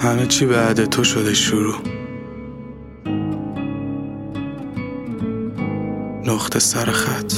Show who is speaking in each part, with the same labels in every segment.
Speaker 1: همه چی بعد تو شده شروع. نقطه سر خط.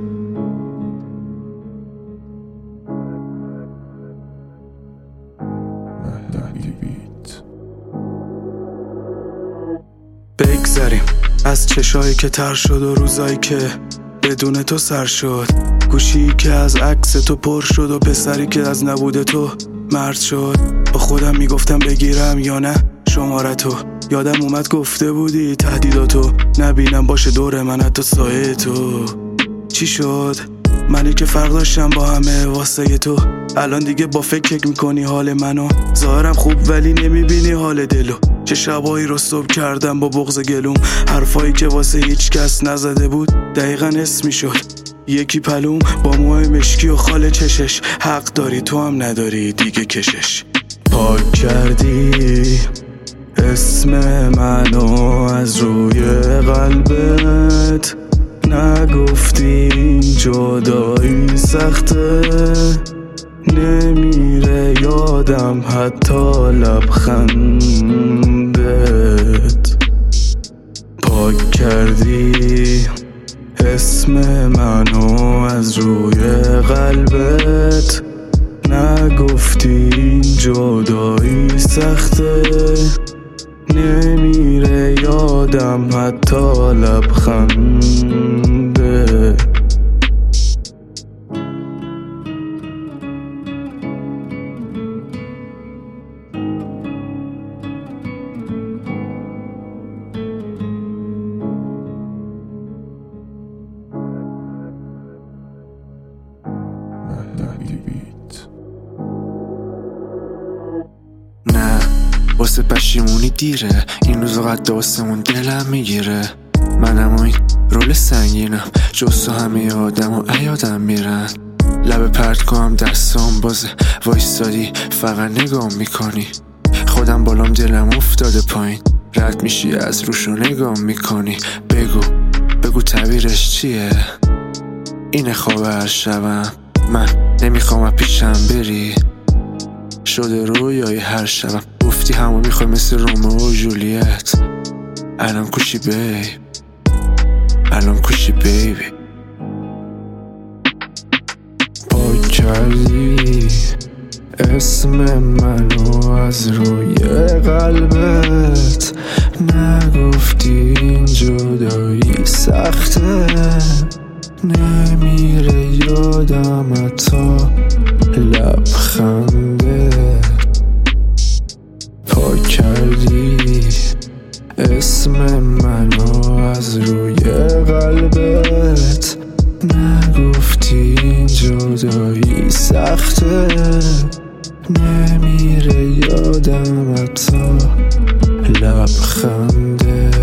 Speaker 1: بگذریم از چشایی که تر شد و روزایی که بدون تو سر شد، گوشی که از عکس تو پر شد و پسری که از نبود تو مرد شد. با خودم میگفتم بگیرم یا نه شمارتو، یادم اومد گفته بودی تهدیداتو نبینم باشه دور من حتی سایه تو. چی شد؟ منی که فرق داشتم با همه واسه تو، الان دیگه با فکر میکنی حال منو. ظاهرم خوب ولی نمیبینی حال دلو. چه شبایی رو صبح کردم با بغض گلوم، حرفایی که واسه هیچ کس نزده بود دقیقا اسم میشد. یکی پلوم با موهای مشکی و خال چشش، حق داری تو هم نداری دیگه کشش. پاک کردی اسم منو از روی قلبت، نگفتی این جدایی سخته، نمیره یادم حتی لبخندت. پاک کردی اسم منو از روی قلبت، نگفتی این جدایی سخته، نمیره یادم حتی لبخنده.
Speaker 2: نه واسه پشیمونی دیره، این روز قد واسمون دلم میگیره. منم این رول سنگینم، جز تو همه آدم و ایادم میرن. لب پرت کنم دستام بازه، وایستادی فقط نگاه میکنی. خودم بالام دلم افتاده پایین، رد میشی از روشو نگاه میکنی. بگو تعبیرش چیه؟ اینه خواب هر شبم، من نمیخوام پیشم بری. شده رویای هر شبم، گفتی همو میخوای مثل رومئو و جولیت. الان کوشی بیب، الان کوشی بیبی.
Speaker 3: پاک کردی اسم منو از روی قلبت، نگفتی این جدایی سخته، نمیره یادم حتی لبخنده. پاک کردی اسم منو از روی قلبت، نگفتی این جدایی سخته، نمیره یادم حتی لبخنده.